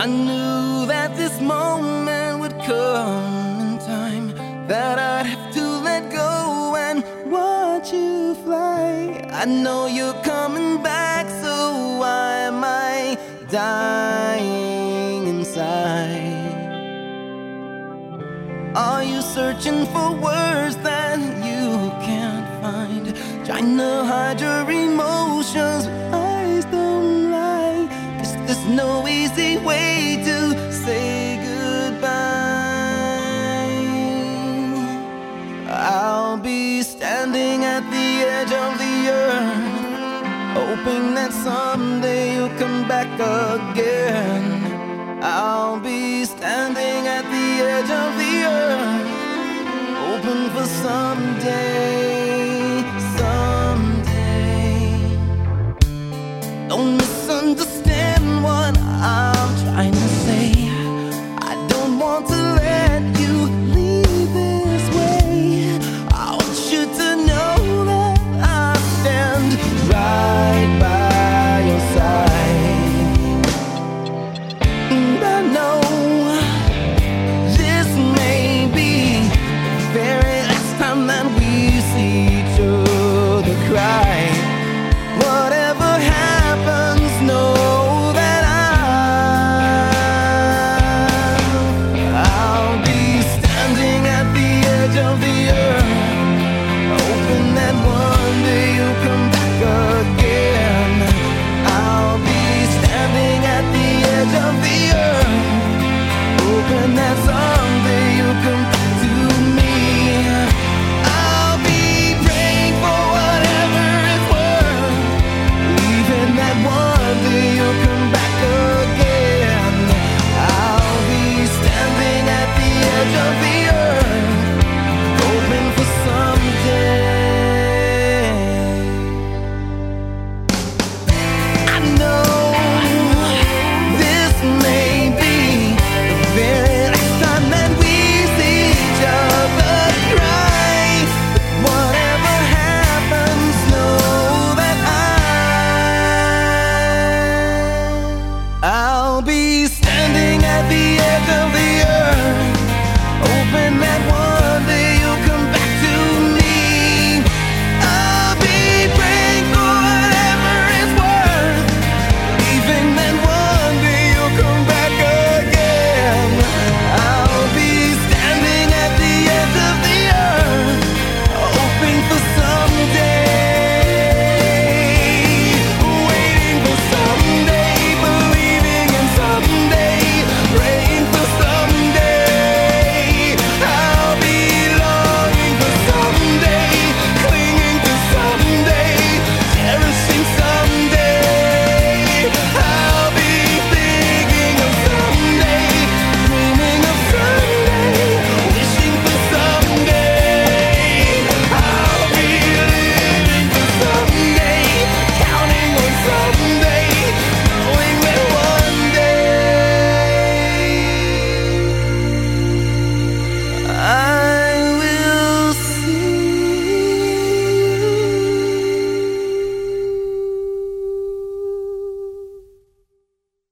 I knew that this moment would come in time, that I'd have to let go and watch you fly. I know you're coming back, so why am I dying inside? Are you searching for words that you can't find? Trying to hide your emotions, but eyes don't lie. 'Cause there's no easy way to say goodbye. I'll be standing at the edge of the earth, hoping that someday you'll come back again. I'll be standing at the edge of the earth, hoping for someday